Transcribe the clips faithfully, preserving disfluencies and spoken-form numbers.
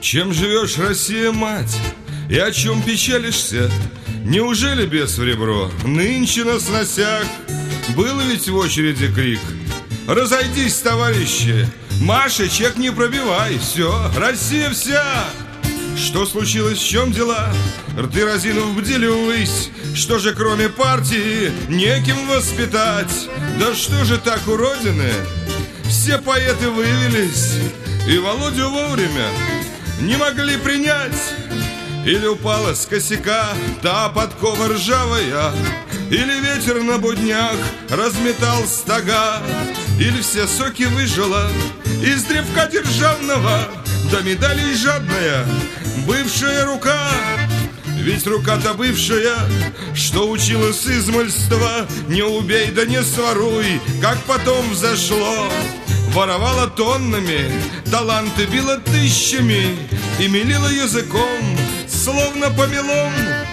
Чем живешь, Россия, мать? И о чем печалишься? Неужели бес в ребро? Нынче на сносях был ведь в очереди крик: разойдись, товарищи! Маша, чек не пробивай! Все, Россия вся! Что случилось, в чем дела? Рты разинув бдили ввысь. Что же кроме партии неким воспитать? Да что же так уродины? Все поэты выявились, и Володю вовремя не могли принять. Или упала с косяка та подкова ржавая, или ветер на буднях разметал стога, или все соки выжила из древка державного, до медалей жадная бывшая рука. Ведь рука-то бывшая, что учила с измольства: не убей да не своруй, как потом взошло. Воровала тоннами, таланты била тысячами и мелила языком, словно помелом.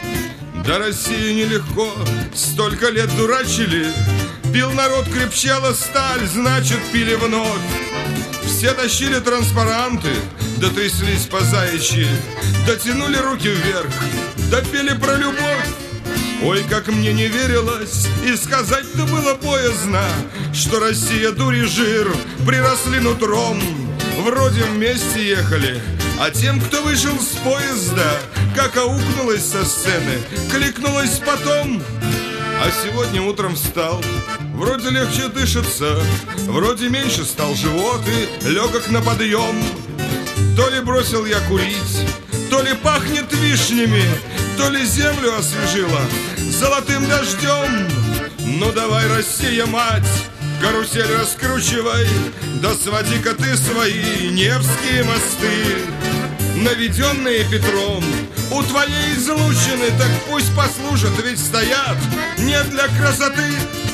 Да России нелегко, столько лет дурачили. Пил народ, крепчала сталь, значит пили вновь. Все тащили транспаранты, да тряслись по заячьи, дотянули руки вверх, да пели про любовь. Ой, как мне не верилось, и сказать-то было боязно, что Россия, дури жир, приросли нутром. Вроде вместе ехали, а тем, кто вышел с поезда, как аукнулась со сцены, кликнулась потом. А сегодня утром встал, вроде легче дышится, вроде меньше стал живот и легок на подъем. То ли бросил я курить, то ли пахнет вишнями, то ли землю освежила золотым дождем. Ну давай, Россия, мать, карусель раскручивай, да своди-ка ты свои Невские мосты, наведенные Петром у твоей излучины. Так пусть послужат, ведь стоят не для красоты.